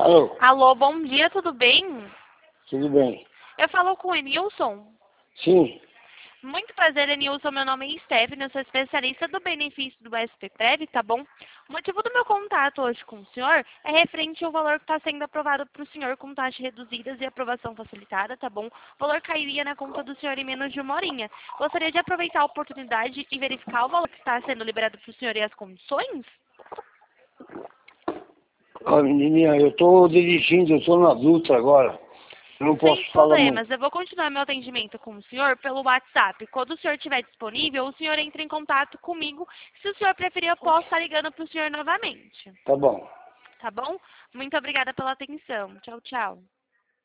Alô, Alô, bom dia, tudo bem? tudo bem? Eu falo com o Enilson. Sim, Muito prazer, Enilson. Meu nome é Stephanie, eu sou especialista do benefício do SPPrev, tá bom? O motivo do meu contato hoje com o senhor é referente ao valor que está sendo aprovado para o senhor com taxas reduzidas e aprovação facilitada, tá bom? O valor cairia na conta do senhor em menos de uma horinha. Gostaria de aproveitar a oportunidade e verificar o valor que está sendo liberado para o senhor e as condições? ó, menininha, eu tô dirigindo, eu tô na luta agora. Eu não posso Sem falar muito. problemas, eu vou continuar meu atendimento com o senhor pelo WhatsApp. Quando o senhor estiver disponível, o senhor entra em contato comigo. Se o senhor preferir, eu posso estar ligando para o senhor novamente. Tá bom. Tá bom? Muito obrigada pela atenção. Tchau, tchau.